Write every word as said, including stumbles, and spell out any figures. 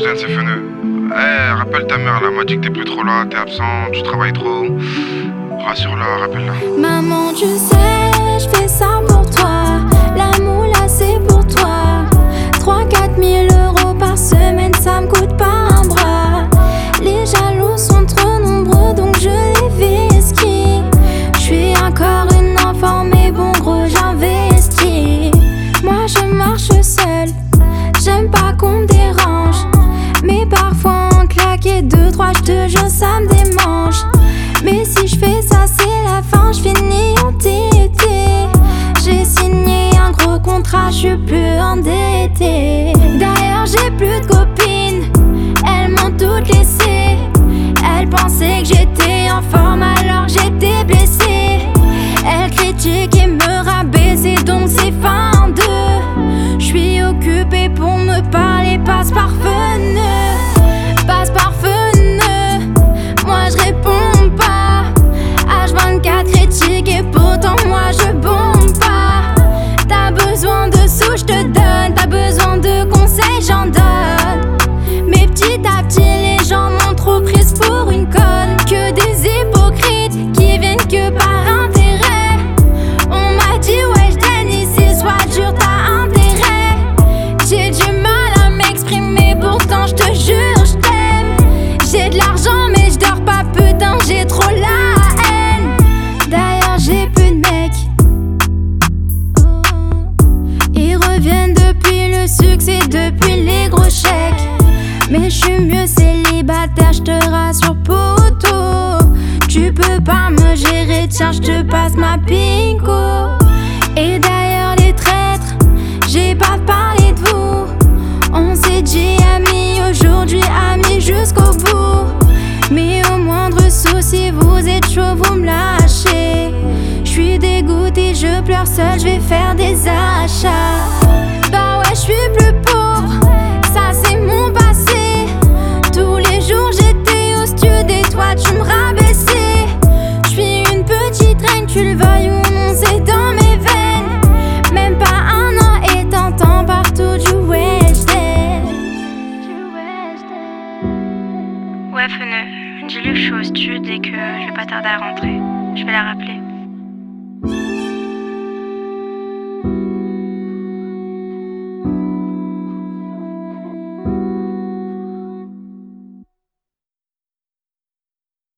Weshden, c'est Feneux. Eh, rappelle ta mère, elle m'a dit que t'es plus trop là, t'es absent, tu travailles trop. Rassure-la, rappelle-la. Maman, tu sais, je fais ça pour toi. La moula, c'est pour toi. trois quatre mille euros par semaine, ça me coûte pas un bras. Les jaloux sont trop nombreux, donc je les vesquille. Je suis encore une enfant, mais bon, gros, j'investis. Moi, je marche seule, j'aime pas qu'on me dérange. Mais parfois, en claquer deux, trois, je te jure, ça me démange. Mais si je fais ça, c'est la fin, je finis entêtée. J'ai signé un gros contrat, je suis plus endettée. D'ailleurs, j'ai plus de copines, elles m'ont toutes laissé. Elles pensaient que j'étais en forme alors que j'étais blessée. Elles critiquent et me rabaissent, donc c'est fin d'eux. Je suis occupée pour me parler, passe par Feneux. Passe par Feneux, moi je réponds pas. H vingt-quatre critique et pourtant moi je bombe pas. T'as besoin de sous, je te donne. T'as besoin de conseils, j'en donne. Mais petit à petit les gens m'ont trop prise pour une conne. Que des hypocrites qui viennent que par intérêt. On m'a dit Weshden ici soit dur, t'as intérêt. J'ai du mal à m'exprimer, pourtant je te jure je t'aime. J'ai de l'argent mais je dors pas, putain j'ai trop la haine. D'ailleurs j'ai plus de mecs, ils reviennent depuis le succès, depuis les gros chèques. Mais je suis mieux célibataire, je te rassure poto. Tu peux pas me gérer, tiens je te passe ma pinko. Et d'ailleurs les traîtres, j'ai pas parlé de vous. On s'est dit amis, aujourd'hui amis jusqu'au bout. Mais au moindre souci, vous êtes chaud, vous me lâchez. J'suis dégoûtée, je pleure seule, j'vais faire des achats. Bah ouais, j'suis plus pauvre, ça c'est mon passé. Tous les jours j'étais au stud et toi tu me rabaissais. J'suis une petite reine, tu le veuilles ou non, c'est dans mes veines. Même pas un an et t'entends partout du Weshden. Ouais, Feneux, dis-lui que je suis au stud et que je vais pas tarder à rentrer. Je vais la rappeler.